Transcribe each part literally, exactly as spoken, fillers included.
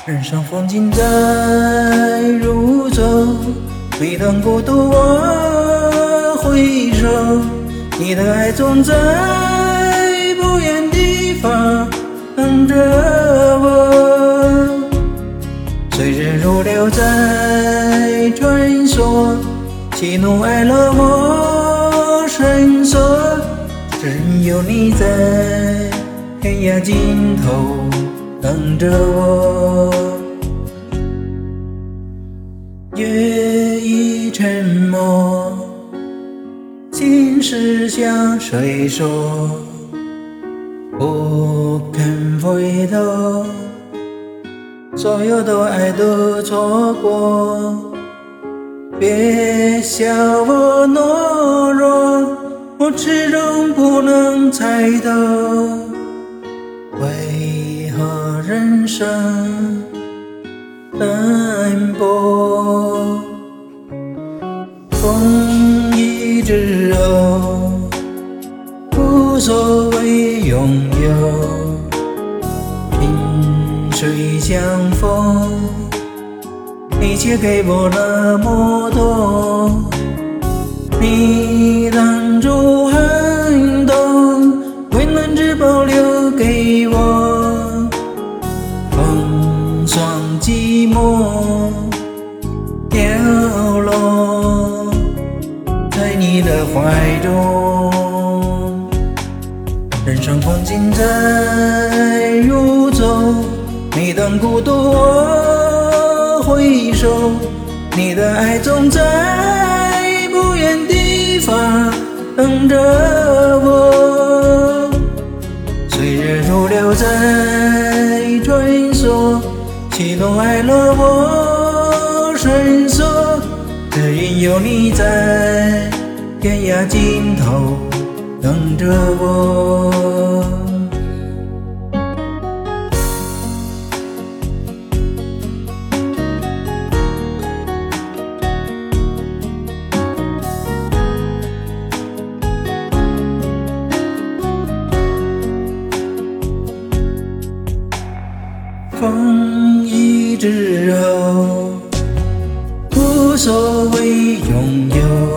人生风景在如舟，每当孤独我回首，你的爱总在不远地方等着我。岁月如流在穿梭，喜怒哀乐我深锁，只有你在天涯尽头等着我。夜已沉默，心事向谁说？不肯回头，所有的爱都错过。别笑我懦弱，我始终不能猜透，为何人生淡薄。风一直后，无所谓拥有，萍水相逢，你却给我那么多。你挡住寒冬，温暖只保留给我。风霜寂寞掉落在你的怀中。人生风景在如舟，每当孤独我回首，你的爱总在不远地方等着我。岁月如流在穿梭，喜怒哀乐我深锁，只因有你在天涯尽头等着我。风一直后，无所谓拥有，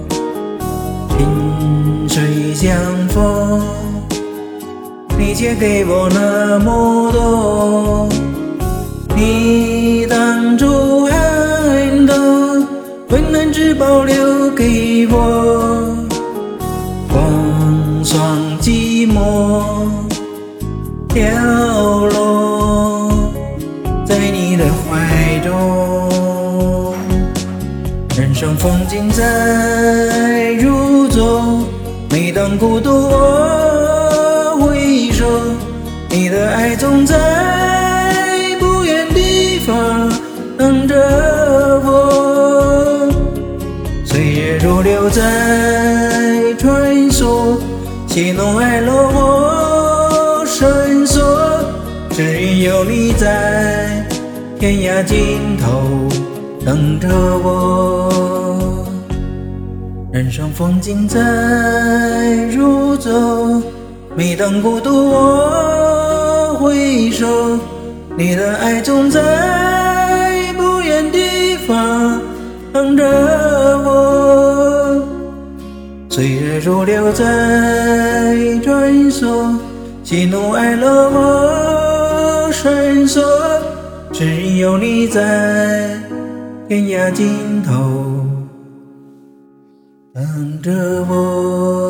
萍水相逢，你却给我那么多。你挡住寒冬，温暖只保留给我。风霜寂寞掉落在你的怀中。人生风景在如舟，每当孤独我回首，你的爱总在不远地方等着我。岁月如流在穿梭，喜怒哀乐我深锁，只因有你在天涯尽头等着我。人生风景在如舟，每当孤独我回首，你的爱总在不远地方等着我。岁月如流在穿梭，喜怒哀乐我深锁，只因有你在天涯尽头等着我。